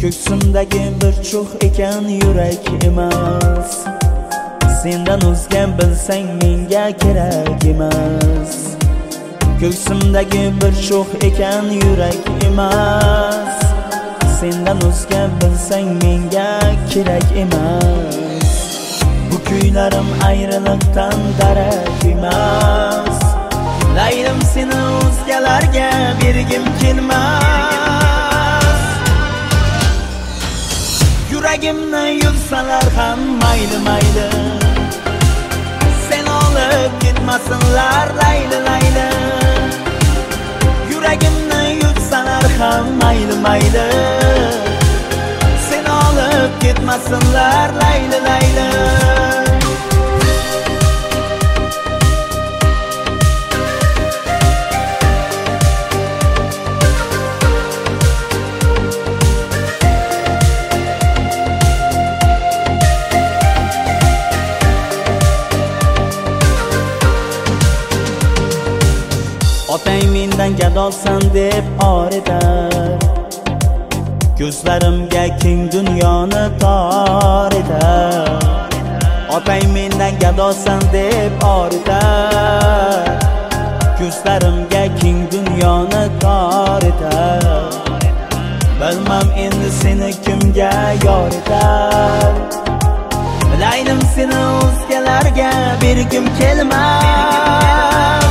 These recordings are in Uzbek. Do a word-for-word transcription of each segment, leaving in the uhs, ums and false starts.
Ko'ksimdagi bir cho'x ekan yurak emas. Sendan o'zgan bilsang menga kerak emas. Ko'ksimdagi bir cho'x ekan yurak emas. Sendan o'zgan bilsang menga kerak emas. Bu kuylarim ayriliqdan darak emas. Laylim seni o'zgalarga bergim kelmas. Yuragimni yulsalar ham mayli mayli, sen olib ketmasinlar layli layli. Yuragimni yulsalar ham mayli mayli, sen olib ketmasinlar layli layli. Otang mendan gadolsan deb or etar, ko'zlarimga keng dunyoni tor etar. Otang mendan gadolsan deb or etar, ko'zlarimga keng dunyoni tor etar. Bilmam endi seni kimga yor etar. Bilaylim seni o'zgalarga bergim kelmas.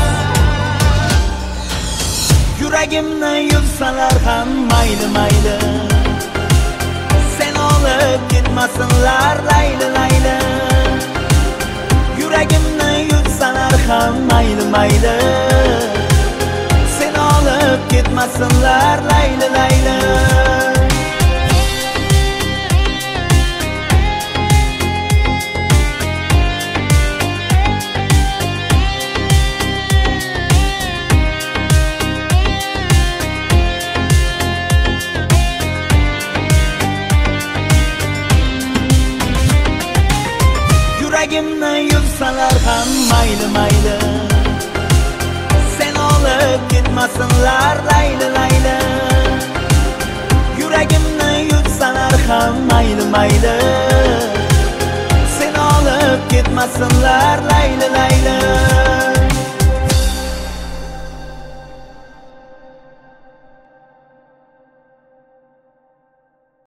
Yuragimni yulsalar ham mayli mayli, sen olib ketmasinlar layli layli. Yuragimni yulsalar ham mayli mayli, sen olib ketmasinlar layli.